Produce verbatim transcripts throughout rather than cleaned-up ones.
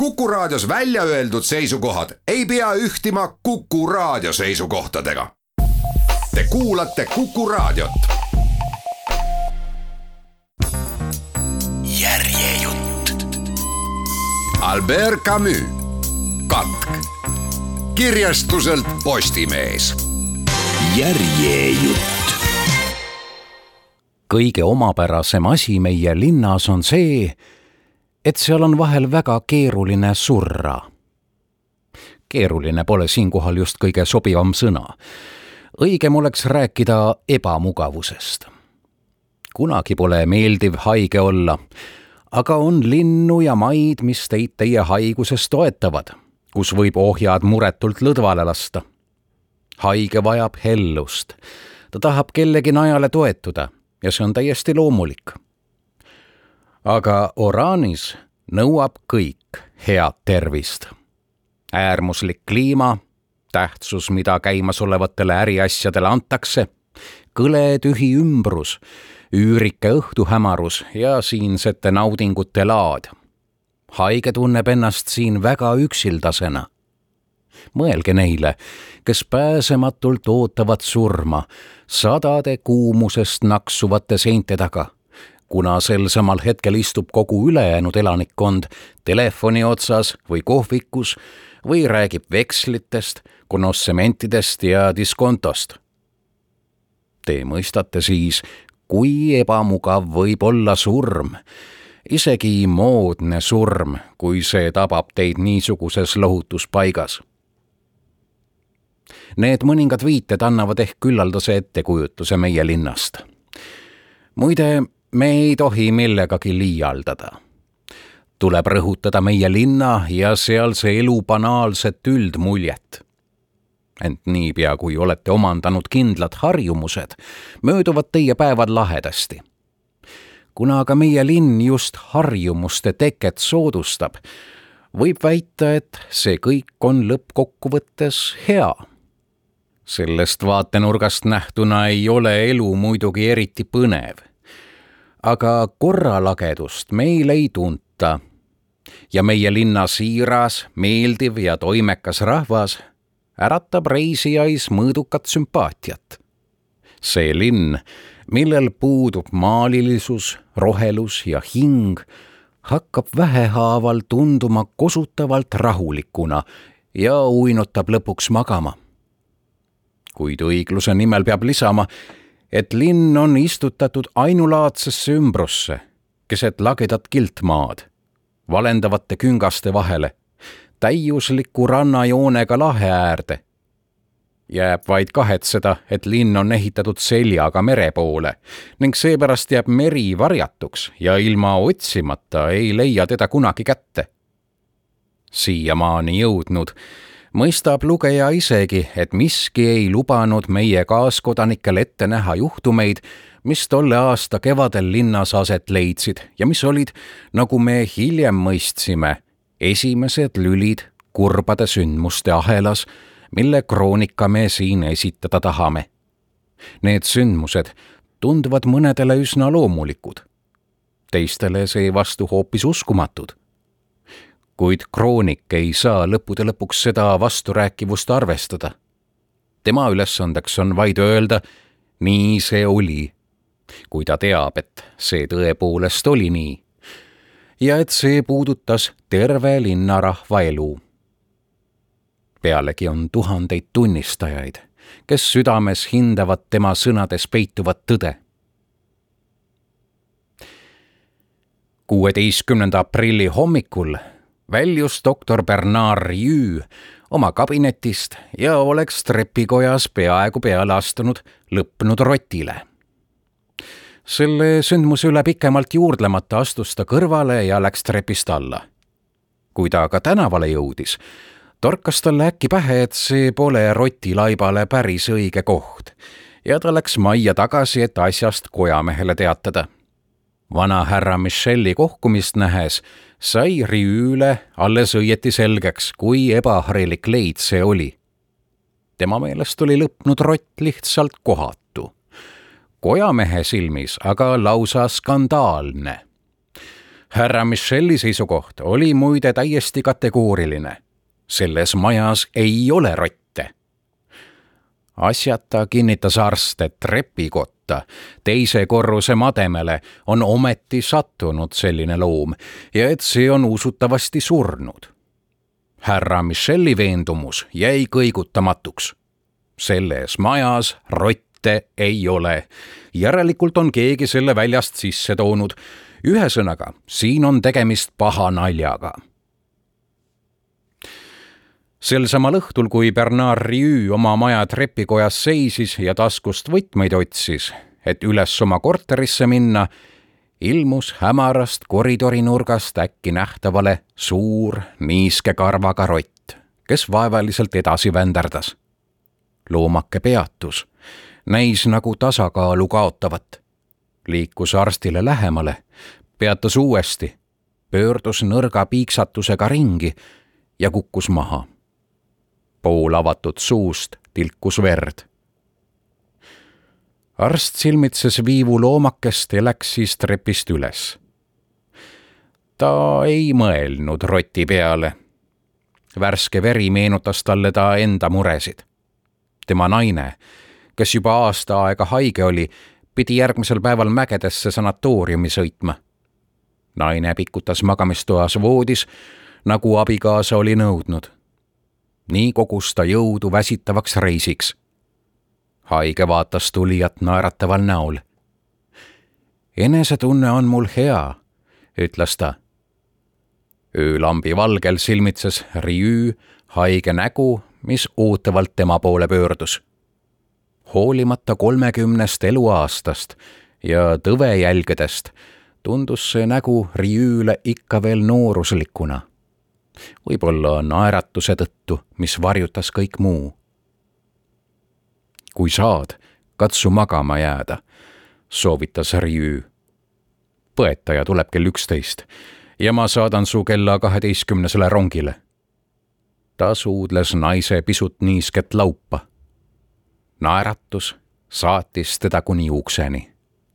Kuku Raadios välja öeldud seisukohad ei pea ühtima Kuku Raadio seisukohtadega. Te kuulate Kuku Raadiot. Järjejutt. Albert Camus. Katk. Kirjastuselt Postimees. Järjejutt. Kõige omapärasem asi meie linnas on see, et seal on vahel väga keeruline surra. Keeruline pole siinkohal just kõige sobivam sõna. Õigem oleks rääkida ebamugavusest. Kunagi pole meeldiv haige olla, aga on linnu ja maid, mis teid teie haiguses toetavad, kus võib ohjad muretult lõdvale lasta. Haige vajab hellust. Ta tahab kellegi najale toetuda ja see on täiesti loomulik. Aga Oraanis nõuab kõik head tervist. Äärmuslik kliima, tähtsus, mida käimasolevatele äriasjadele antakse, kõle tühi ümbrus, üürike õhtuhämarus ja siinsete naudingute laad. Haige tunneb ennast siin väga üksildasena. Mõelge neile, kes pääsematult ootavad surma sadade kuumusest naksuvate seinte taga, kuna sel samal hetkel istub kogu ülejäänud elanikkond telefoni otsas või kohvikus või räägib vekslitest, konossementidest ja diskontost. Te mõistate siis, kui ebamugav võib olla surm, isegi moodne surm, kui see tabab teid niisuguses lohutuspaigas. Need mõningad viited annavad ehk küllaldase ettekujutuse meie linnast. Muide, me ei tohi millegagi liialdada. Tuleb rõhutada meie linna ja sealse elu banaalset üldmuljet. Ent niipea, kui olete omandanud kindlad harjumused, mööduvad teie päevad lahedasti. Kuna aga meie linn just harjumuste teket soodustab, võib väita, et see kõik on lõppkokkuvõttes hea. Sellest vaatenurgast nähtuna ei ole elu muidugi eriti põnev. Aga korralagedust meil ei tunta ja meie linna siiras, meeldiv ja toimekas rahvas äratab reisijais mõõdukat sümpaatiat. See linn, millel puudub maalilisus, rohelus ja hing, hakkab vähehaaval tunduma kosutavalt rahulikuna ja uinutab lõpuks magama. Kuid õigluse nimel peab lisama, et linn on istutatud ainulaadsesse ümbrusse, keset lagedat kiltmaad, valendavate küngaste vahele, täiusliku rannajoonega lahe äärde. Jääb vaid kahetseda, et linn on ehitatud seljaga mere poole ning seepärast jääb meri varjatuks ja ilma otsimata ei leia teda kunagi kätte. Siiamaani jõudnud mõistab lugeja isegi, et miski ei lubanud meie kaaskodanikkel ette näha juhtumeid, mis tolle aasta kevadel linnas aset leidsid ja mis olid, nagu me hiljem mõistsime, esimesed lülid kurbade sündmuste ahelas, mille kroonika me siin esitada tahame. Need sündmused tunduvad mõnedele üsna loomulikud, teistele seevastu hoopis uskumatud. Kuid kroonik ei saa lõppude lõpuks seda vasturääkivust arvestada. Tema ülesandeks on vaid öelda, nii see oli, kui ta teab, et see tõepoolest oli nii ja et see puudutas terve linnarahva elu. Pealegi on tuhandeid tunnistajaid, kes südames hindavad tema sõnades peituvat tõde. kuueteistkümnenda aprilli hommikul väljus doktor Bernard Rieu oma kabinetist ja oleks trepikojas peaaegu peale astunud lõpnud rotile. Selle sündmuse üle pikemalt juurdlemata astus ta kõrvale ja läks trepist alla. Kui ta aga tänavale jõudis, torkas talle äkki pähe, et see pole rotilaibale päris õige koht ja ta läks majja tagasi, et asjast kojamehele teatada. Vana härra Michelli kohkumist nähes sai Rieu'le alles õieti selgeks, kui ebaharilik leid see oli. Tema meelest oli lõpnud rott lihtsalt kohatu. Kojamehe silmis aga lausa skandaalne. härra Michelli seisukoht oli muide täiesti kategooriline. Selles majas ei ole rotte. Asjata kinnitas arst, et trepikotta teise korruse mademele on ometi sattunud selline loom ja et see on usutavasti surnud. Härra Michelli veendumus jäi kõigutamatuks. Selles majas rotte ei ole. Järelikult on keegi selle väljast sisse toonud. Ühesõnaga, siin on tegemist paha naljaga. Sel samal õhtul, kui Bernard Rieu oma maja trepikojas seisis ja taskust võtmeid otsis, et üles oma korterisse minna, ilmus hämarast koridori nurgast äkki nähtavale suur niiske karvaga rott, kes vaevaliselt edasi vänderdas. Loomake peatus, näis nagu tasakaalu kaotavat. Liikus arstile lähemale, peatus uuesti, pöördus nõrga piiksatusega ringi ja kukkus maha. Pool avatud suust tilkus verd. Arst silmitses viivu loomakest ja läks siis trepist üles. Ta ei mõelnud roti peale. Värske veri meenutas talle ta enda muresid. Tema naine, kes juba aasta aega haige oli, pidi järgmisel päeval mägedesse sanatooriumi sõitma. Naine pikutas magamistoas voodis, nagu abikaasa oli nõudnud. Nii kogus ta jõudu väsitavaks reisiks. Haige vaatas tulijat naerataval näol. Enesetunne on mul hea, ütles ta. Öölambi valgel silmitses Rieu haige nägu, mis ootavalt tema poole pöördus. Hoolimata kolmekümnest eluaastast ja tõvejälgedest tundus see nägu Rieule ikka veel nooruslikuna. Võib-olla naeratuse tõttu, mis varjutas kõik muu. Kui saad, katsu magama jääda, soovitas Rieu. Põetaja tuleb kell üksteist ja ma saadan su kella kaheteistkümnesele rongile. Ta suudles naise pisut niisket laupa. Naeratus saatis teda kuni ukseni.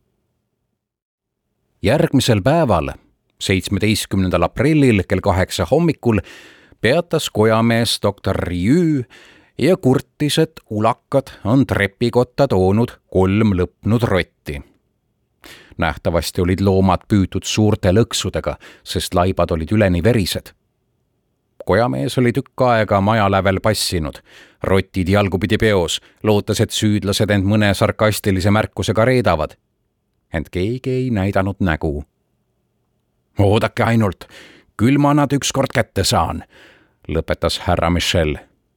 Järgmisel päeval, seitsmeteistkümnendal aprillil kell kaheksa hommikul peatas kojamees doktor Rieu ja kurtis, et ulakad on trepikotta toonud kolm lõpnud rotti. Nähtavasti olid loomad püütud suurte lõksudega, sest laibad olid üleni verised. Kojamees oli tükk aega maja lävel passinud, rotid jalgupidi peos, lootes, et süüdlased end mõne sarkastilise märkusega reedavad. Ent keegi ei näidanud nägu. Oodake ainult, küll ma nad ükskord kätte saan, lõpetas härra Michel.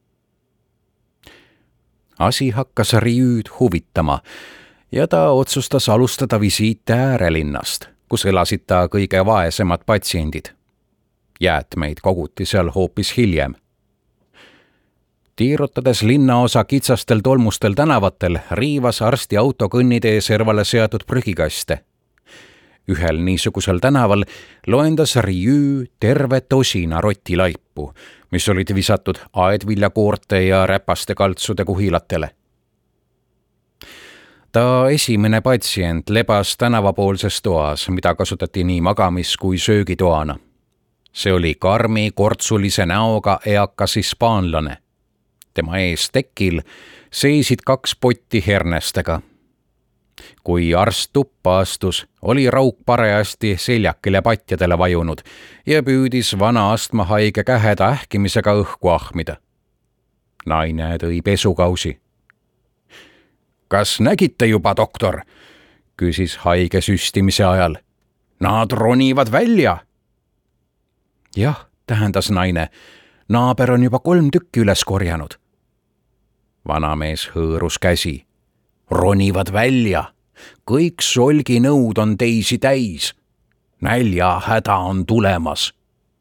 Asi hakkas Rieud huvitama ja ta otsustas alustada visiite äärelinnast, kus elasid ta kõige vaesemad patsiendid. Jäätmeid koguti seal hoopis hiljem. Tiirutades linnaosa kitsastel tolmustel tänavatel riivas arsti auto kõnnitee servale seatud prügikaste. Ühel niisugusel tänaval loendas Rieu terve tosina rotilaipu, mis olid visatud aedviljakoorte ja räpaste kaltsude kuhilatele. Ta esimene patsient lebas tänavapoolses toas, mida kasutati nii magamis- kui söögitoana. See oli karmi kortsulise näoga eakas hispaanlane. Tema ees tekil seisid kaks potti hernestega. Kui arst tuppa astus, oli rauk parajasti seljakile patjadele vajunud ja püüdis vana astmahaige käheda ähkimisega õhku ahmida. Naine tõi pesukausi. Kas nägite juba, doktor? Küsis haige süstimise ajal. Nad ronivad välja. Jah, tähendas naine. Naaber on juba kolm tükki üles korjanud. Vanamees hõõrus käsi. Ronivad välja. Kõik solginõud on teisi täis. Nälja häda on tulemas.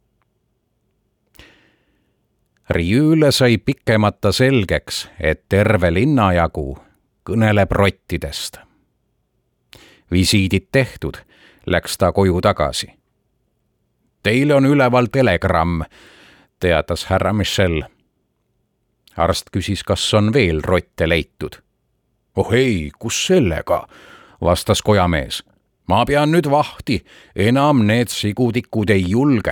Rieule sai pikemata selgeks, et terve linnajagu kõneleb rottidest. Visiidid tehtud, läks ta koju tagasi. Teile on üleval telegramm, teatas härra Michel. Arst küsis, kas on veel rotte leitud. Oh ei, kus sellega, vastas kojamees. Ma pean nüüd vahti, enam need sigutikud ei julge.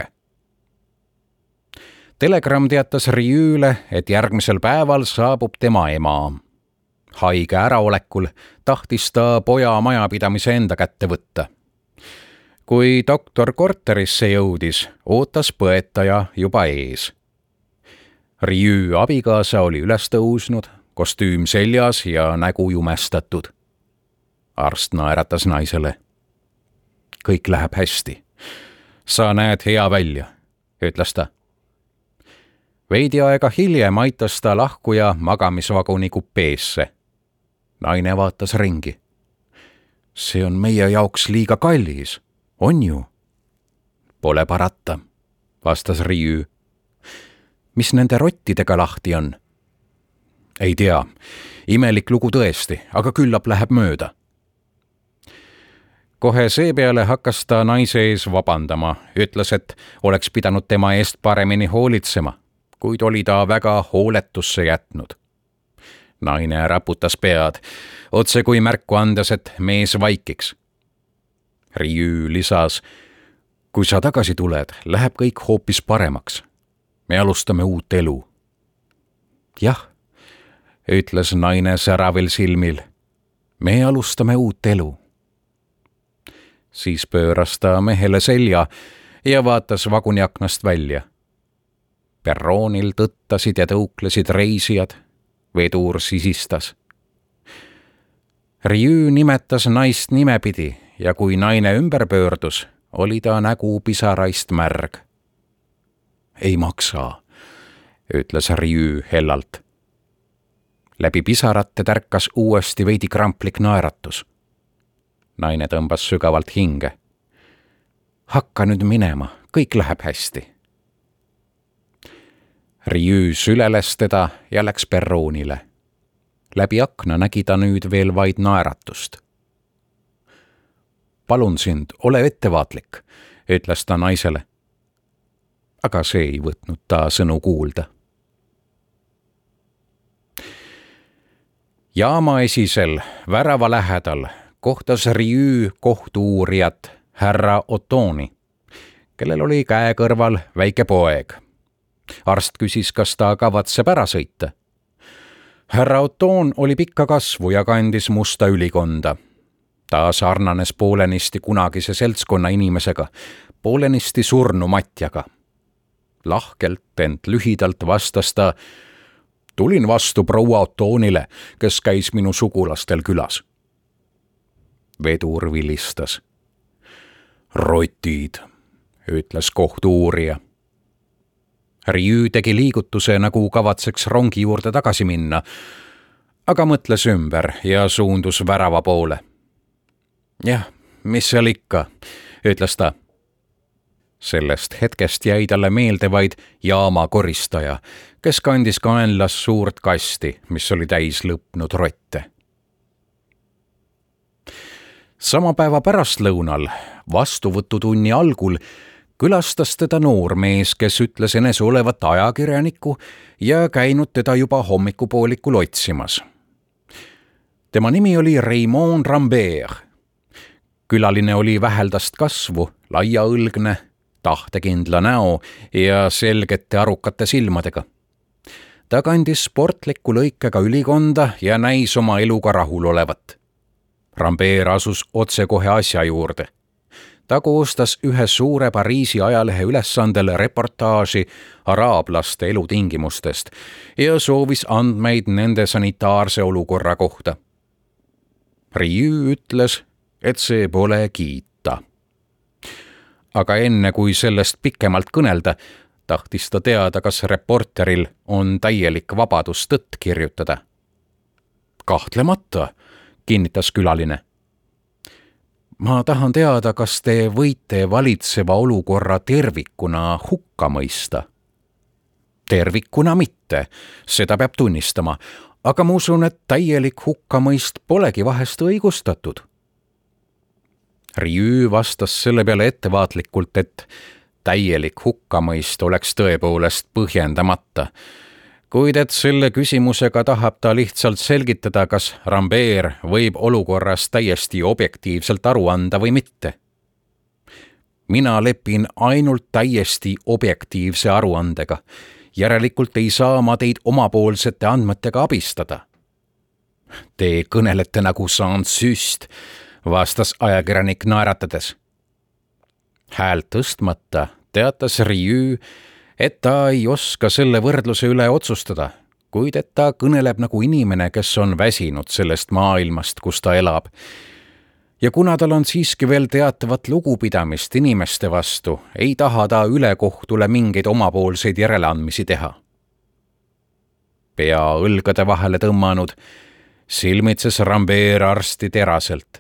Telegram teatas Rjüüle, et järgmisel päeval saabub tema ema. Haige äraolekul tahtis ta poja majapidamise enda kätte võtta. Kui doktor korterisse jõudis, ootas põetaja juba ees. Rjüü abikaasa oli üles tõusnud, kostüüm seljas ja nägu jumestatud. Arst naeratas naisele. Kõik läheb hästi. Sa näed hea välja, ütles ta. Veidi aega hiljem aitas ta lahkuja magamisvaguni kupeesse. Naine vaatas ringi. See on meie jaoks liiga kallis, on ju? Pole parata, vastas Rjüü. Mis nende rottidega lahti on? Ei tea, imelik lugu tõesti, aga küllap läheb mööda. Kohe seepeale hakkas ta naise ees vabandama, ütles, et oleks pidanud tema eest paremini hoolitsema, kuid oli ta väga hooletusse jätnud. Naine raputas pead, otse kui märku andes, et mees vaikiks. Rjüü lisas, kui sa tagasi tuled, läheb kõik hoopis paremaks. Me alustame uut elu. Jah, ütles naine säravil silmil. Me alustame uut elu. Siis pööras ta mehele selja ja vaatas vaguni aknast välja. Perroonil tõttasid ja tõuklesid reisijad. Vedur sisistas. Rjüü nimetas naist nimepidi ja kui naine ümber pöördus, oli ta nägu pisaraist märg. Ei maksa, ütles Rjüü hellalt. Läbi pisarate tärkas uuesti veidi kramplik naeratus. Naine tõmbas sügavalt hinge. Hakka nüüd minema, kõik läheb hästi. Rjüü süleles teda ja läks perroonile. Läbi akna nägi ta nüüd veel vaid naeratust. Palun sind, ole ettevaatlik, ütles ta naisele. Aga see ei võtnud ta sõnu kuulda. Jaama esisel värava lähedal kohtas Rjüü kohtu-uurijat härra Ottoni, kellel oli käe kõrval väike poeg. Arst küsis, kas ta kavatseb ära sõita. Härra Otton oli pikka kasvu ja kandis musta ülikonda. Ta sarnanes poolenisti kunagise seltskonna inimesega, poolenisti surnu matjaga. Lahkelt, ent lühidalt vastas ta, tulin vastu proua Ottonile, kes käis minu sugulastel külas. Vedur vilistas. Rotid, ütles kohtu-uurija. Rjüü tegi liigutuse, nagu kavatseks rongi juurde tagasi minna, aga mõtles ümber ja suundus värava poole. Jah, mis seal ikka, ütles ta. Sellest hetkest jäi talle meelde vaid jaama koristaja, kes kandis kaenlas suurt kasti, mis oli täis lõpnud rotte. Sama päeva pärastlõunal, vastuvõtutunni algul, külastas teda noor mees, kes ütles enese olevat ajakirjaniku ja käinud teda juba hommikupoolikul otsimas. Tema nimi oli Raymond Rambert. Külaline oli väheldast kasvu, laiaõlgne, tahtekindla näo ja selgete arukate silmadega. Ta kandis sportliku lõikega ülikonda ja näis oma eluga rahul olevat. Rambert asus otsekohe asja juurde. Ta koostas ühe suure Pariisi ajalehe ülesandel reportaaži araablaste elutingimustest ja soovis andmeid nende sanitaarse olukorra kohta. Rjüü ütles, et see pole kiita. Aga enne kui sellest pikemalt kõnelda, tahtis ta teada, kas reporteril on täielik vabadus tõtt kirjutada. Kahtlemata, kinnitas külaline. Ma tahan teada, kas te võite valitseva olukorra tervikuna hukka mõista. Tervikuna mitte, seda peab tunnistama, aga ma usun, et täielik hukkamõist polegi vahest õigustatud. Rjüü vastas selle peale ettevaatlikult, et täielik hukkamõist oleks tõepoolest põhjendamata, kuid et selle küsimusega tahab ta lihtsalt selgitada, kas Rambert võib olukorrast täiesti objektiivselt aru anda või mitte. Mina lepin ainult täiesti objektiivse aruandega. Järelikult ei saa ma teid omapoolsete andmetega abistada. Te kõnelete nagu Saint-Süst, vastas ajakirjanik naeratades. Häält tõstmata teatas Rieu, et ta ei oska selle võrdluse üle otsustada, kuid et ta kõneleb nagu inimene, kes on väsinud sellest maailmast, kus ta elab. Ja kuna tal on siiski veel teatavat lugupidamist inimeste vastu, ei taha ta ülekohtule mingeid omapoolseid järeleandmisi teha. Pea õlgade vahele tõmmanud, silmitses Rambert arsti teraselt.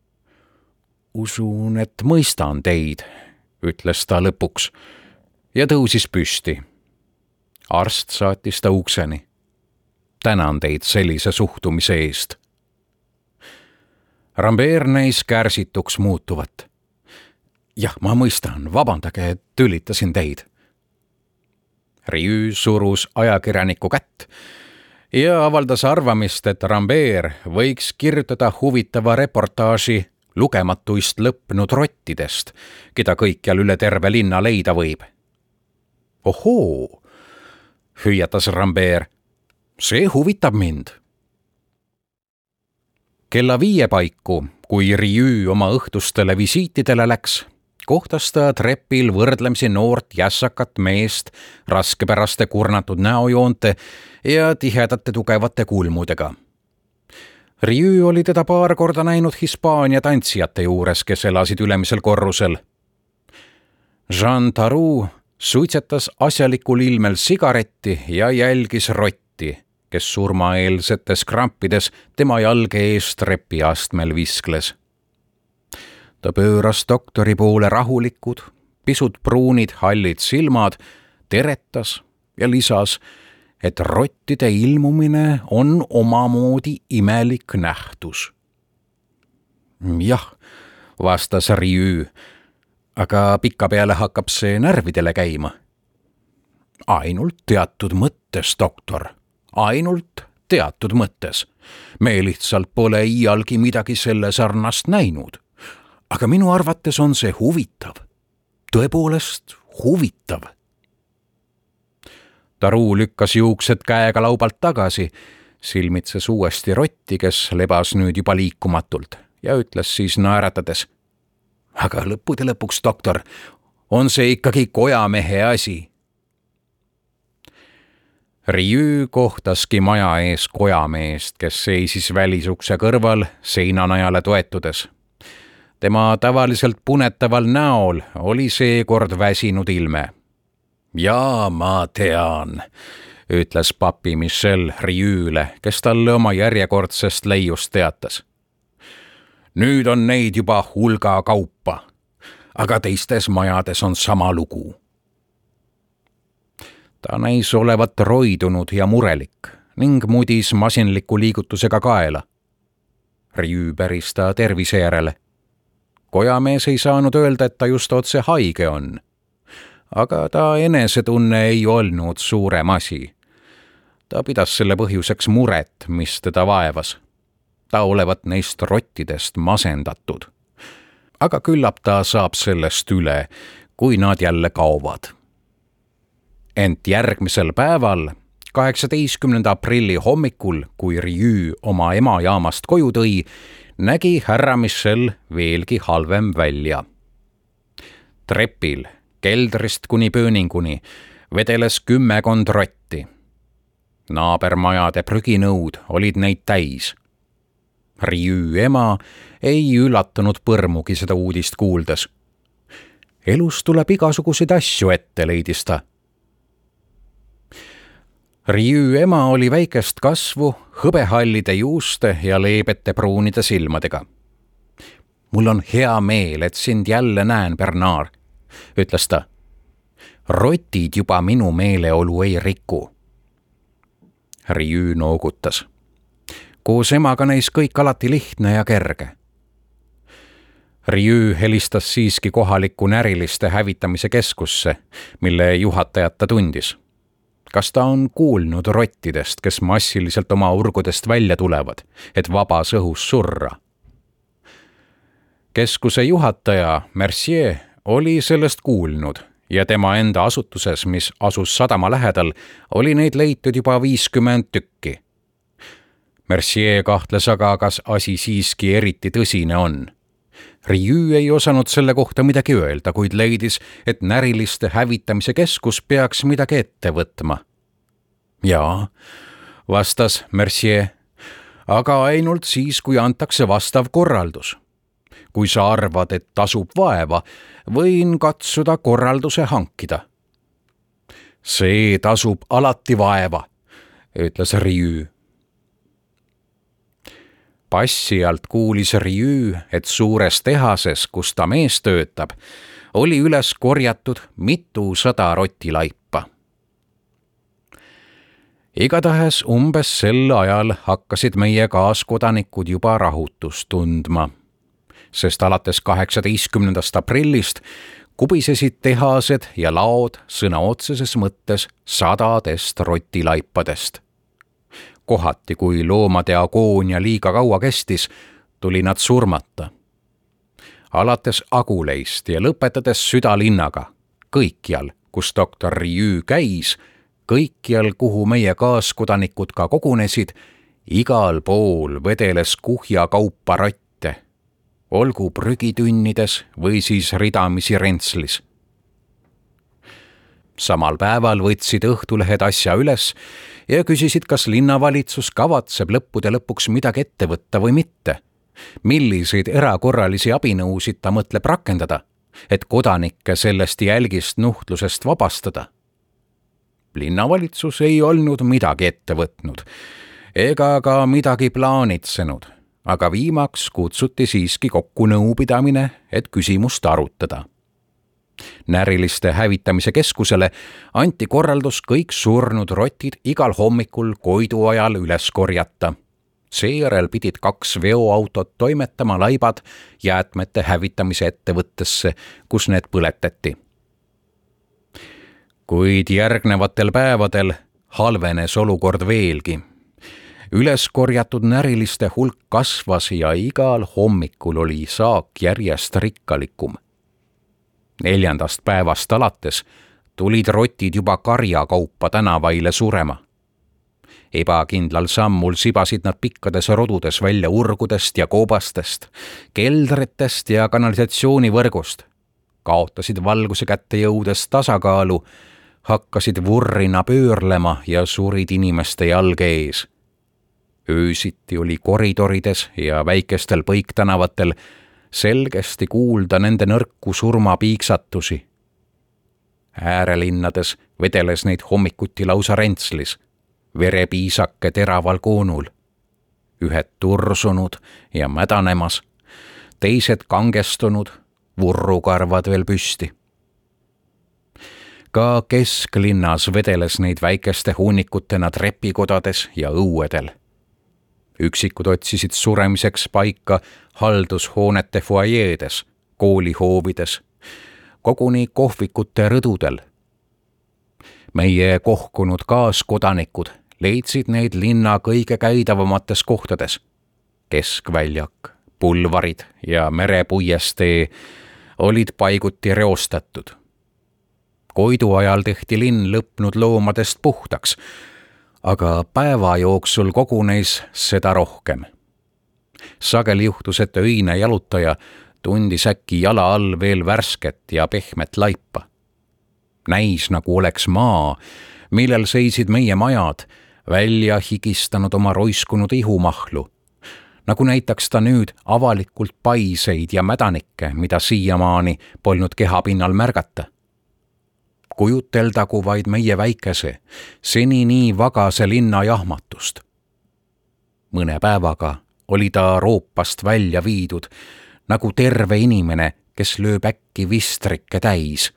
Usun, et mõistan teid, ütles ta lõpuks ja tõusis püsti. Arst saatis ta ukseni. Tänan teid sellise suhtumise eest. Rambert näis kärsituks muutuvat. Jah, ma mõistan, vabandage, et tülitasin teid. Rieu surus ajakirjaniku kätt ja avaldas arvamist, et Rambert võiks kirjutada huvitava reportaaži lugematuist lõpnud rottidest, keda kõikjal üle terve linna leida võib. Ohoo, hüüatas Rambert, see huvitab mind. Kella viie paiku, kui Rieu oma õhtustele visiitidele läks, kohtas ta trepil võrdlemisi noort jässakat meest raskepäraste kurnatud näojoonte ja tihedate tugevate kulmudega. Rieu oli teda paar korda näinud Hispaania tantsijate juures, kes elasid ülemisel korrusel. Jean Tarou suitsetas asjalikul ilmel sigaretti ja jälgis rotti, kes surmaeelsetes krampides tema jalge eest trepiastmel viskles. Ta pööras doktori poole rahulikud, pisut pruunid hallid silmad, teretas ja lisas, et rottide ilmumine on omamoodi imelik nähtus. Jah, vastas Rieu, aga pikapeale hakkab see närvidele käima. Ainult teatud mõttes, doktor, ainult teatud mõttes. Me lihtsalt pole iialgi midagi selle sarnast näinud. Aga minu arvates on see huvitav. Tõepoolest huvitav. Tarou lükkas juuksed käega laubalt tagasi, silmitses uuesti rotti, kes lebas nüüd juba liikumatult ja ütles siis naeratades. Aga lõppude lõpuks, doktor, on see ikkagi kojamehe asi. Rieu kohtaski maja ees kojameest, kes seisis välisukse kõrval seinanajale toetudes. Tema tavaliselt punetaval näol oli seekord väsinud ilme. Jaa, ma tean, ütles papi Michel Rieu'le, kes talle oma järjekordsest leiust teatas. Nüüd on neid juba hulga kaupa, aga teistes majades on sama lugu. Ta näis olevat roidunud ja murelik ning mudis masinliku liigutusega kaela. Rieu päris ta tervise järele. Kojamees ei saanud öelda, et ta just otse haige on. Aga ta enesetunne ei olnud suurem asi. Ta pidas selle põhjuseks muret, mis teda vaevas. Ta olevat neist rottidest masendatud. Aga küllap ta saab sellest üle, kui nad jälle kaovad. Ent järgmisel päeval, kaheksateistkümnenda aprilli hommikul, kui Rieu oma ema jaamast koju tõi, nägi härra Michel veelgi halvem välja. Trepil, keldrist kuni pööninguni, vedeles kümmekond rotti. Naabermajade prüginõud olid neid täis. Rieu ema ei üllatunud põrmugi seda uudist kuuldes. Elus tuleb igasuguseid asju ette, leidis ta. Rieu ema oli väikest kasvu, hõbehallide juuste ja leebete pruunide silmadega. Mul on hea meel, et sind jälle näen, Bernard, ütles ta. Rotid juba minu meeleolu ei riku. Rieu noogutas. Koos emaga näis kõik alati lihtne ja kerge. Rieu helistas siiski kohalikku näriliste hävitamise keskusse, mille juhatajat ta tundis. kas ta on kuulnud rottidest, kes massiliselt oma urgudest välja tulevad, et vabas õhus surra? Keskuse juhataja Mercier oli sellest kuulnud ja tema enda asutuses, mis asus sadama lähedal, oli neid leitud juba viiskümmend tükki. Mercier kahtles aga, kas asi siiski eriti tõsine on. Rieu ei osanud selle kohta midagi öelda, kuid leidis, et näriliste hävitamise keskus peaks midagi ette võtma. Jaa, vastas Mercier, aga ainult siis, kui antakse vastav korraldus. Kui sa arvad, et tasub vaeva, võin katsuda korralduse hankida. See tasub alati vaeva, ütles Rieu. Passi alt kuulis Rieu, et suures tehases, kus ta mees töötab, oli üles korjatud mitu sada rotilaipa. Igatahes umbes sel ajal hakkasid meie kaaskodanikud juba rahutust tundma, sest alates kaheksateistkümnendast aprillist kubisesid tehased ja laod sõna otseses mõttes sadadest rotilaipadest. Kohati, kui loomade agoonia liiga kaua kestis, tuli nad surmata. Alates Aguleist ja lõpetades südalinnaga, kõikjal, kus doktor Rieu käis, kõikjal, kuhu meie kaaskodanikud ka kogunesid, igal pool vedeles kuhja kaupa rotte, olgu prügitünnides või siis ridamisi rentslis. Samal päeval võtsid Õhtulehed asja üles ja küsisid, kas linnavalitsus kavatseb lõppude lõpuks midagi ette võtta või mitte. Milliseid erakorralisi abinõusid ta mõtleb rakendada, et kodanikke sellest jälgist nuhtlusest vabastada. Linnavalitsus ei olnud midagi ette võtnud ega ka midagi plaanitsenud, aga viimaks kutsuti siiski kokku nõupidamine, et küsimust arutada. Näriliste hävitamise keskusele anti korraldus kõik surnud rotid igal hommikul koidu ajal üles korjata. Seejärel pidid kaks veoautot toimetama laibad jäätmete hävitamise ettevõttesse, kus need põletati. Kuid järgnevatel päevadel halvenes olukord veelgi. Üles korjatud näriliste hulk kasvas ja igal hommikul oli saak järjest rikkalikum. Neljandast päevast alates tulid rotid juba karjakaupa tänavaile surema. Ebakindlal sammul sibasid nad pikkades rodudes välja urgudest ja koobastest, keldritest ja kanalisatsioonivõrgust, kaotasid valguse kätte jõudes tasakaalu, hakkasid vurrina pöörlema ja surid inimeste jalge ees. Öösiti oli koridorides ja väikestel põiktänavatel selgesti kuulda nende nõrku surmapiiksatusi. Äärelinnades vedeles neid hommikuti lausa rentslis, verepiisake teraval koonul. Ühed tursunud ja mädanemas, teised kangestunud, vurrukarvad veel püsti. Ka kesklinnas vedeles neid väikeste hunnikutena trepikodades ja õuedel. Üksikud otsisid suremiseks paika haldushoonete fuajeedes, koolihoovides, koguni kohvikute rõdudel. Meie kohkunud kaaskodanikud leidsid neid linna kõige käidavamates kohtades. Keskväljak, pulvarid ja merepuiestee olid paiguti reostatud. Koidu ajal tehti linn lõpnud loomadest puhtaks, aga päeva jooksul koguneis seda rohkem. Sageli juhtus, et öine jalutaja tundis äkki jala all veel värsket ja pehmet laipa. Näis, nagu oleks maa, millel seisid meie majad, välja higistanud oma roiskunud ihumahlu, nagu näitaks ta nüüd avalikult paiseid ja mädanikke, mida siiamaani polnud kehapinnal märgata. Kujuteldagu vaid meie väikese, seni nii vagase linna jahmatust. Mõne päevaga oli ta roopast välja viidud, nagu terve inimene, kes lööb äkki vistrikke täis.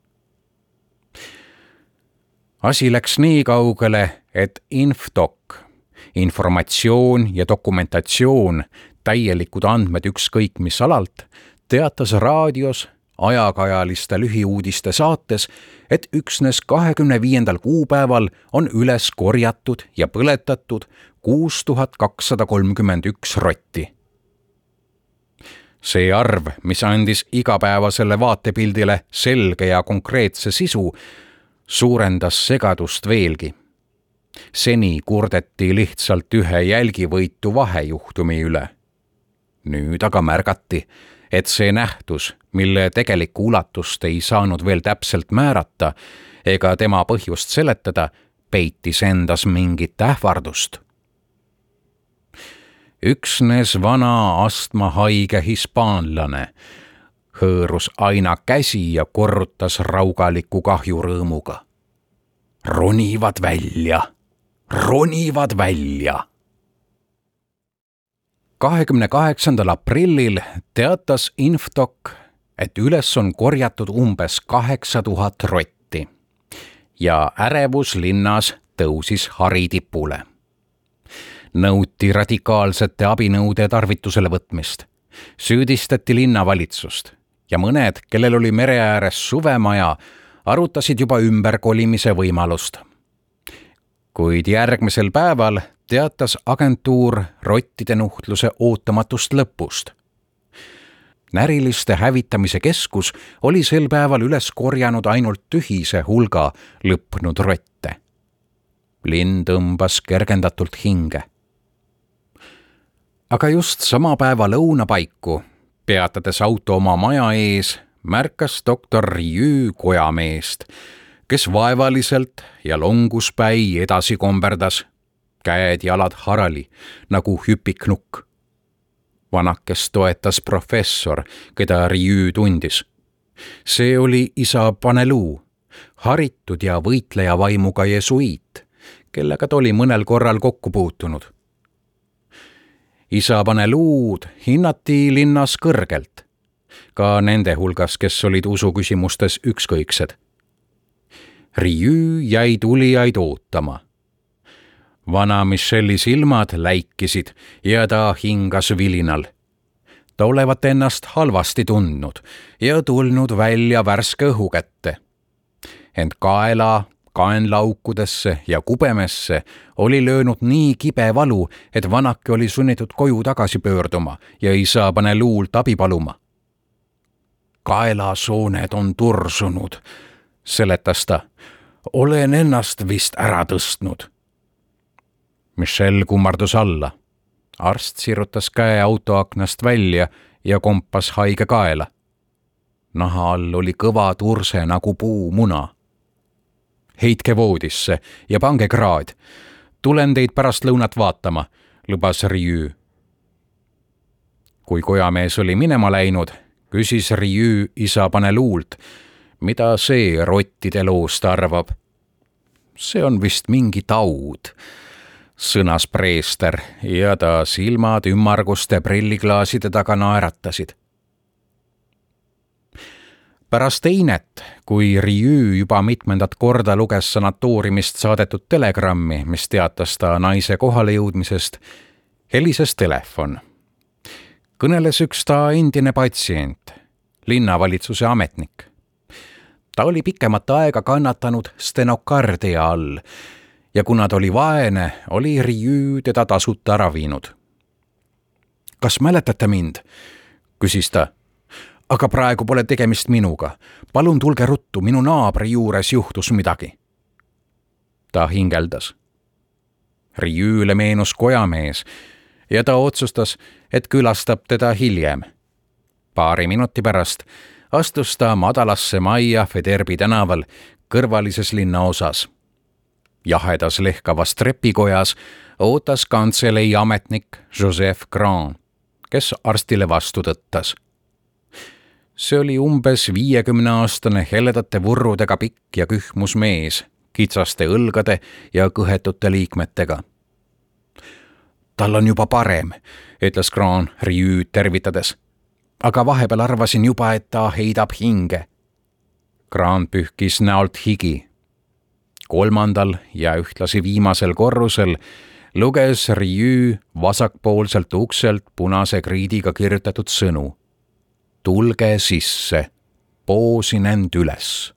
Asi läks nii kaugele, et infdok, informatsioon ja dokumentatsioon, täielikud andmed ükskõik mis alalt, teatas raadios ajakajaliste lühiuudiste saates, et üksnes kahekümne viiendal kuupäeval on üles korjatud ja põletatud kuus tuhat kakssada kolmkümmend üks rotti. See arv, mis andis igapäevasele vaatepildile selge ja konkreetse sisu, suurendas segadust veelgi. Seni kurdeti lihtsalt ühe jälgivõitu vahejuhtumi üle. Nüüd aga märgati, et see nähtus, mille tegelikku ulatust ei saanud veel täpselt määrata ega tema põhjust seletada, peitis endas mingit ähvardust. Üksnes vana astmahaige hispaanlane hõõrus aina käsi ja korrutas raugaliku kahjurõõmuga. Ronivad välja, ronivad välja. kahekümne kaheksandal aprillil teatas Infodoc, et üles on korjatud umbes kaheksa tuhat rotti ja ärevus linnas tõusis haritipule. Nõuti radikaalsete abinõude tarvitusele võtmist, süüdistati linnavalitsust ja mõned, kellel oli mere ääres suvemaja, arutasid juba ümberkolimise võimalust. Kuid järgmisel päeval teatas agentuur rottide nuhtluse ootamatust lõpust. Näriliste hävitamise keskus oli sel päeval üles korjanud ainult tühise hulga lõpnud rotte. Linn tõmbas kergendatult hinge. Aga just sama päeva lõunapaiku, peatades auto oma maja ees, märkas doktor Rieu kojameest, kes vaevaliselt ja longuspäi edasi komberdas, käed jalad harali, nagu hüpiknukk. Vanakes toetas professor, keda Rieu tundis. See oli isa Paneluu, haritud ja võitleja vaimuga jesuiit, kellega ta oli mõnel korral kokku puutunud. Isa Paneluud hinnati linnas kõrgelt, ka nende hulgas, kes olid usuküsimustes ükskõiksed. Rieu jäi tulijaid ootama. Vana Michelli silmad läikisid ja ta hingas vilinal. Ta olevat ennast halvasti tundnud ja tulnud välja värske õhu kätte. Ent kaela, kaenlaukudesse ja kubemesse oli löönud nii kibe valu, et vanake oli sunnitud koju tagasi pöörduma ja isa Paneluult abi paluma. Kaelasooned on tursunud, seletas ta. Olen ennast vist ära tõstnud. Michel kummardus alla. Arst sirutas käe autoaknast välja ja kompas haige kaela. Naha all oli kõva turse nagu puumuna. Heitke voodisse ja pange kraad. Tulen teid pärast lõunat vaatama, lubas Rieu. Kui kojamees oli minema läinud, küsis Rieu isa Paneluult, mida see rottide loost arvab. See on vist mingi taud, sõnas preester ja ta silmad ümmarguste prilliklaaside taga naeratasid. Pärast einet, kui Rieu juba mitmendat korda luges sanatooriumist saadetud telegrammi, mis teatas ta naise kohale jõudmisest, helises telefon. Kõneles üks ta endine patsient, linnavalitsuse ametnik. Ta oli pikemat aega kannatanud stenokardia all ja kuna ta oli vaene, oli Rieu teda tasuta ära viinud. Kas mäletate mind? Küsis ta. Aga praegu pole tegemist minuga. Palun tulge ruttu, minu naabri juures juhtus midagi. Ta hingeldas. Rieu'le meenus kojamees ja ta otsustas, et külastab teda hiljem. Paari minuti pärast astus ta madalasse majja Federbi tänaval kõrvalises linnaosas. Jahedas lehkavas trepikojas ootas kantselei ametnik Joseph Grand, kes arstile vastu tõttas. See oli umbes viiekümneaastane heledate vurrudega pikk ja kühmus mees, kitsaste õlgade ja kõhetute liikmetega. Tal on juba parem, ütles Grand Rieu tervitades, aga vahepeal arvasin juba, et ta heidab hinge. Grand pühkis näolt higi. Kolmandal ja ühtlasi viimasel korrusel luges Rieu vasakpoolselt ukselt punase kriidiga kirjutatud sõnu. Tulge sisse. poosin end üles.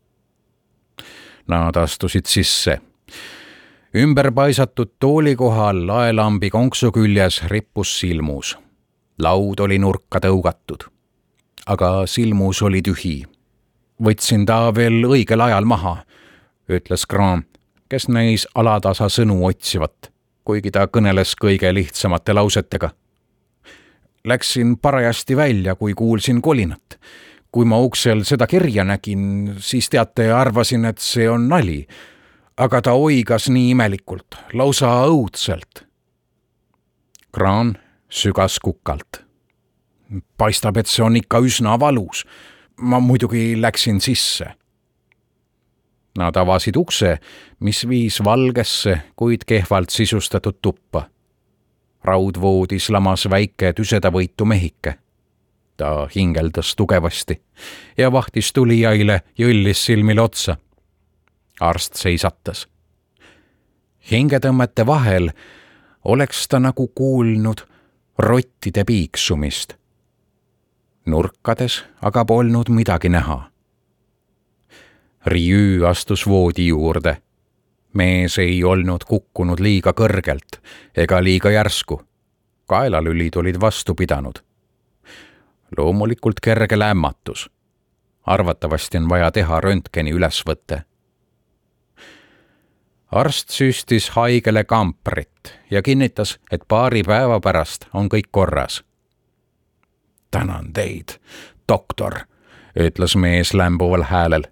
Nad astusid sisse. Ümberpaisatud tooli kohal laelambi konksu küljes rippus silmus. Laud oli nurka tõugatud. Aga silmus oli tühi. Võtsin ta veel õigel ajal maha, ütles Grant, kes näis alatasa sõnu otsivat, kuigi ta kõneles kõige lihtsamate lausetega. Läksin parajasti välja, kui kuulsin kolinat. Kui ma uksel seda kirja nägin, siis teate arvasin, et see on nali. Aga ta oigas nii imelikult, lausa õudselt. Grant sügas kukalt. Paistab, et see on ikka üsna valus. Ma muidugi läksin sisse. Nad avasid ukse, mis viis valgesse, kuid kehvalt sisustatud tuppa. Raudvoodis lamas väike tüsedavõitu mehike. Ta hingeldas tugevasti ja vahtis tulijaile jõllis silmil otsa. Arst seisatas. Hingetõmmete vahel oleks ta nagu kuulnud rottide piiksumist. Nurkades aga polnud midagi näha. Riiu astus voodi juurde. Mees ei olnud kukkunud liiga kõrgelt ega liiga järsku. Kaelalülid olid vastu pidanud. Loomulikult kerge lämmatus. Arvatavasti on vaja teha röntgeni ülesvõtte. Arst süstis haigele kamprit ja kinnitas, et paari päeva pärast on kõik korras. Tänan teid, doktor, ütles mees lämbuval häälel.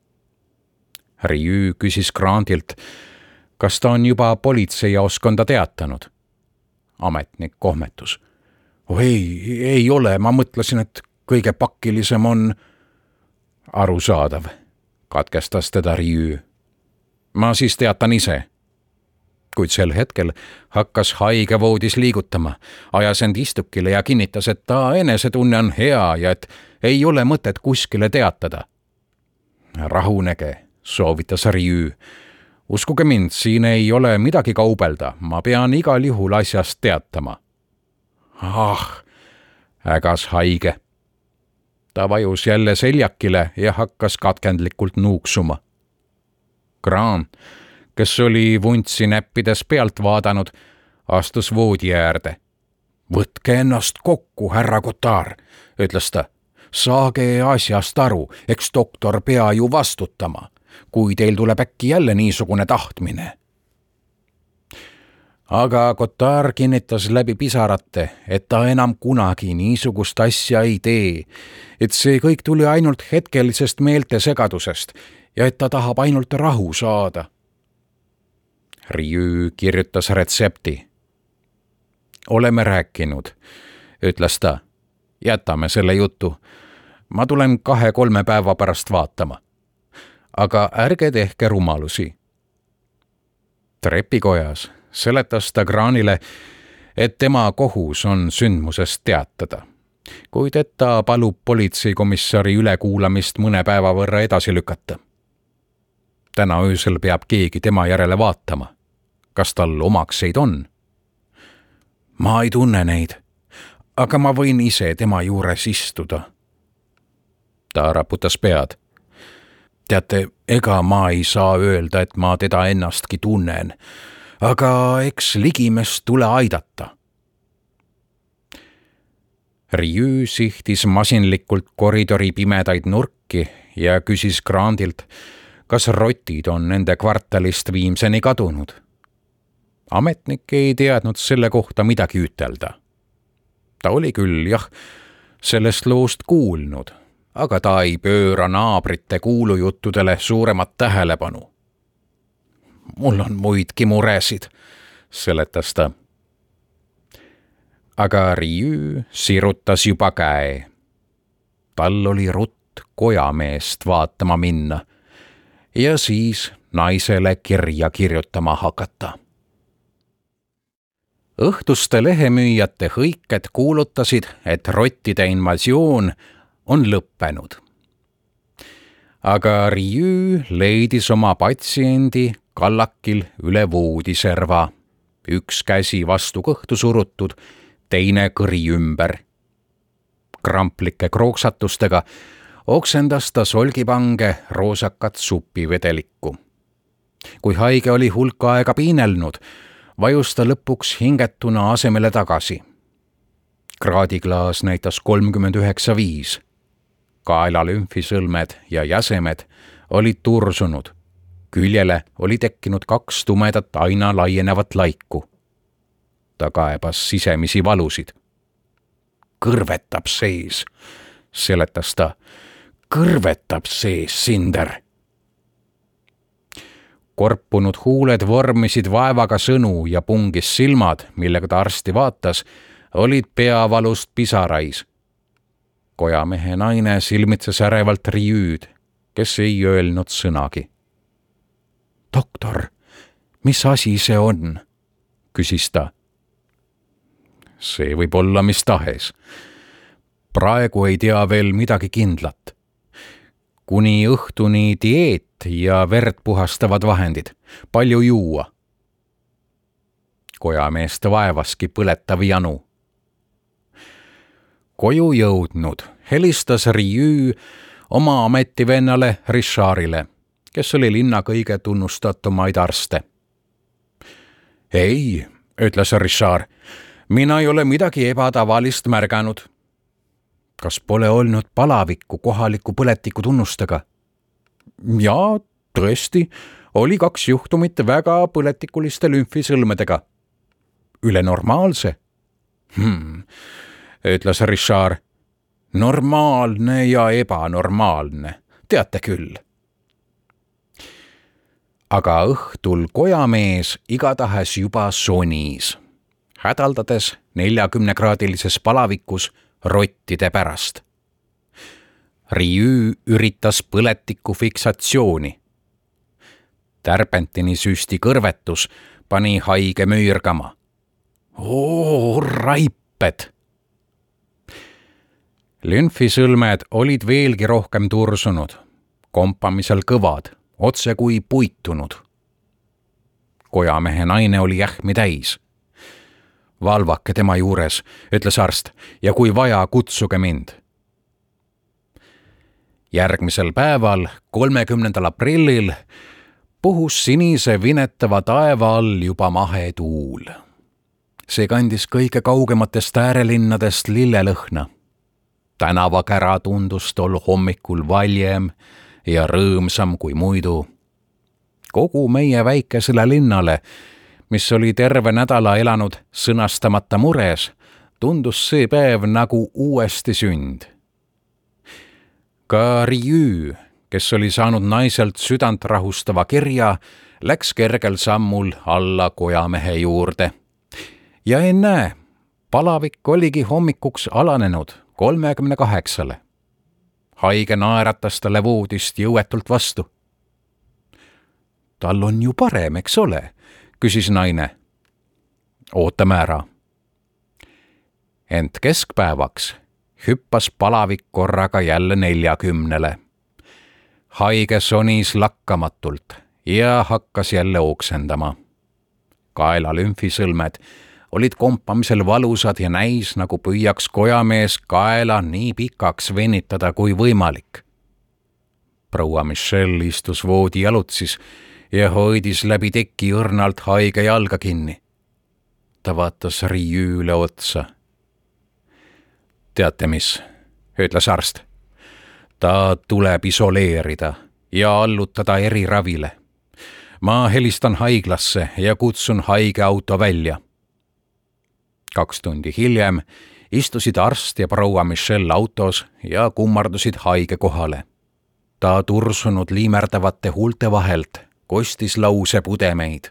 Riiu küsis Grantilt, kas ta on juba politseijaoskonda teatanud. Ametnik kohmetus. Oh, ei, ei ole, ma mõtlesin, et kõige pakilisem on arusaadav, katkestas teda Riiu. Ma siis teatan ise. Kuid sel hetkel hakkas haige voodis liigutama, ajas end istukile ja kinnitas, et ta enesetunne on hea ja et ei ole mõtet kuskile teatada. Rahunege, soovitas Riiu. Uskuge mind, siin ei ole midagi kaubelda, ma pean igal juhul asjast teatama. Ah, ägas haige. Ta vajus jälle seljakile ja hakkas katkendlikult nuuksuma. Grant, kes oli vuntsi näppides pealt vaadanud, astus voodi äärde. Võtke ennast kokku, härra Cotard, ütles ta. Saage asjast aru, eks doktor pea ju vastutama, kui teil tuleb äkki jälle niisugune tahtmine. Aga Cotard kinnitas läbi pisarate, et ta enam kunagi niisugust asja ei tee, et see kõik tuli ainult hetkelisest meeltesegadusest ja et ta tahab ainult rahu saada. Riiu kirjutas retsepti. Oleme rääkinud, ütles ta. Jätame selle jutu. Ma tulen kahe-kolme päeva pärast vaatama. Aga ärge tehke rumalusi. Trepikojas seletas ta Grantile, et tema kohus on sündmusest teatada, kuid et ta palub politseikomissari ülekuulamist mõne päeva võrra edasi lükata. Täna öösel peab keegi tema järele vaatama. Kas tal omakseid on? Ma ei tunne neid, aga ma võin ise tema juures istuda. Ta raputas pead. Teate, ega ma ei saa öelda, et ma teda ennastki tunnen, aga eks ligimest tule aidata. Riiu sihtis masinlikult koridori pimedaid nurki ja küsis Grantilt, kas rotid on nende kvartalist viimseni kadunud. Ametnik ei teadnud selle kohta midagi ütelda. Ta oli küll, jah, sellest loost kuulnud, aga ta ei pööra naabrite kuulujuttudele suuremat tähelepanu. Mul on muidki muresid, seletas ta. Aga Riiu sirutas juba käe. Tal oli rutt kojameest vaatama minna ja siis naisele kirja kirjutama hakata. Õhtuste lehemüüjate hõiked kuulutasid, et rottide invasioon on lõppenud. Aga Riiu leidis oma patsiendi kallakil üle voodiserva, üks käsi vastu kõhtu surutud, teine kõri ümber. Kramplike krooksatustega oksendas ta solgipange roosakat supivedelikku. Kui haige oli hulka aega piinelnud, vajus ta lõpuks hingetuna asemele tagasi. Kraadiklaas näitas kolmkümmend üheksa viis. Kaela lümfisõlmed ja jäsemed olid tursunud. Küljele oli tekkinud kaks tumedat aina laienevat laiku. Ta kaebas sisemisi valusid. Kõrvetab sees, seletas ta. Kõrvetab sees, Sinder. Korpunud huuled vormisid vaevaga sõnu ja pungis silmad, millega ta arsti vaatas, olid peavalust pisarais. Kojamehe naine silmitses ärevalt Riüüd, kes ei öelnud sõnagi. Doktor, mis asi see on? Küsis ta. See võib olla mis tahes. Praegu ei tea veel midagi kindlat. Kuni õhtuni dieet ja verd puhastavad vahendid. Palju juua. Kojameest vaevaski põletav janu. Koju jõudnud helistas Riüü oma ametivennale Richardile, kes oli linna kõige tunnustatumaid arste. Ei, ütles Richard, mina ei ole midagi ebatavalist märganud. Kas pole olnud palavikku kohaliku põletiku tunnustega? Jaa, tõesti, oli kaks juhtumit väga põletikuliste lümfisõlmedega. Üle normaalse? Hmm, ütles Richard. Normaalne ja ebanormaalne, teate küll. Aga õhtul kojamees igatahes juba sonis, hädaldades neljakümnekraadilises palavikus rottide pärast. Riüü üritas põletiku fiksatsiooni. Tärpentini süsti kõrvetus pani haige müürgama. Oo, raiped! Lümfisõlmed olid veelgi rohkem tursunud, kompamisel kõvad, otse kui puitunud. Kojamehe naine oli jähmi täis. Valvake tema juures, ütles arst, ja kui vaja, kutsuge mind. Järgmisel päeval, kolmekümnendal aprillil, puhus sinise vinetava taeva all juba mahetuul. See kandis kõige kaugematest äärelinnadest lillelõhna. Tänavakära tundus tol hommikul valjem ja rõõmsam kui muidu. Kogu meie väikesele linnale, mis oli terve nädala elanud sõnastamata mures, tundus see päev nagu uuesti sünd. Ka Riüü, kes oli saanud naiselt südant rahustava kirja, läks kergel sammul alla kojamehe juurde. Ja ennäe, palavik oligi hommikuks alanenud kolmekümne kaheksale. Haige naeratas talle voodist jõuetult vastu. Tal on ju parem, eks ole, küsis naine. Ootame ära. Ent keskpäevaks hüppas palavik korraga jälle neljakümnele. Haige sonis lakkamatult ja hakkas jälle oksendama. Kaela lümfisõlmed olid kompamisel valusad ja näis, nagu püüaks kojamees kaela nii pikaks venitada kui võimalik. Proua Michelle istus voodi jalutsis ja hoidis läbi teki õrnalt haige jalga kinni. Ta vaatas Riüüle otsa. Teate mis, ütles arst. Ta tuleb isoleerida ja allutada eriravile. Ma helistan haiglasse ja kutsun haige auto välja. Kaks tundi hiljem istusid arst ja proua Michelle autos ja kummardusid haige kohale. Ta tursunud liimerdavate huulte vahelt kostis lause pudemeid.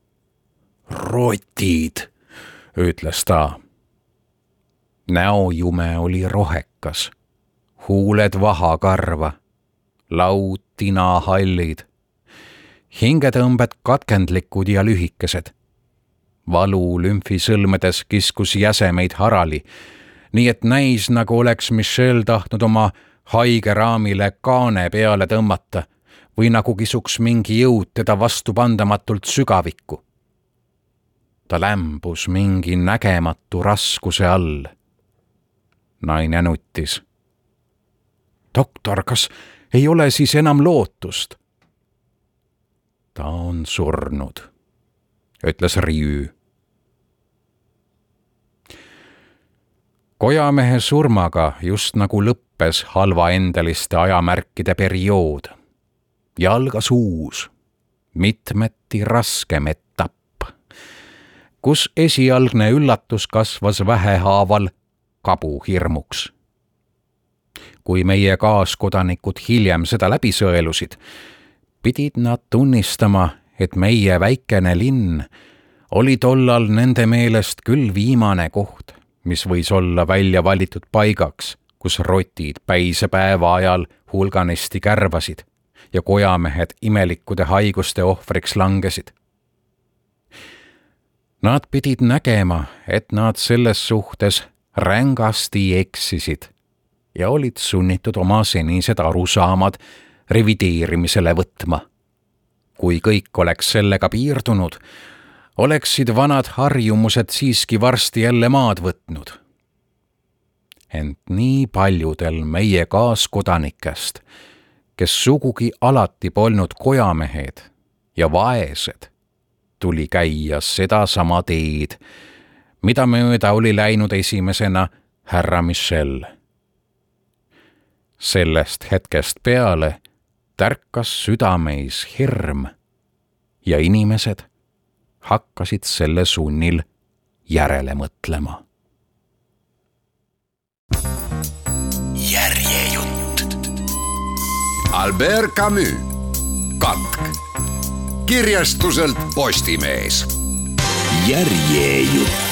Rotid, ütles ta. Näojume oli rohekas, huuled vahakarva, laud tinahallid, hingetõmbed katkendlikud ja lühikesed. Valu lümfisõlmedes kiskus jäsemeid harali, nii et näis, nagu oleks Michelle tahtnud oma haige raamile kaane peale tõmmata või nagu kisuks mingi jõud teda vastupandamatult sügavikku. Ta lämbus mingi nägematu raskuse all. Naine nuttis. doktor, kas ei ole siis enam lootust? Ta on surnud, ütles Riiu. Kojamehe surmaga just nagu lõppes halvaendeliste ajamärkide periood ja algas uus, mitmeti raskem etapp, kus esialgne üllatus kasvas vähehaaval kabuhirmuks. Kui meie kaaskodanikud hiljem seda läbi sõelusid, pidid nad tunnistama, et meie väikene linn oli tollal nende meelest küll viimane koht, mis võis olla välja valitud paigaks, kus rotid päise päeva ajal hulganisti kärvasid ja kojamehed imelikkude haiguste ohvriks langesid. Nad pidid nägema, et nad selles suhtes rängasti eksisid ja olid sunnitud oma senised arusaamad revideerimisele võtma. Kui kõik oleks sellega piirdunud, oleksid vanad harjumused siiski varsti jälle maad võtnud. Ent nii paljudel meie kaaskodanikest, kes sugugi alati polnud kojamehed ja vaesed, tuli käia seda sama teed, mida mööda oli läinud esimesena härra Michel. Sellest hetkest peale tärkas südameis hirm ja inimesed hakkasid selle sunnil järele mõtlema. Järjejutt. Albert Camus, Katk. Kirjastuselt Postimees. Järjejutt.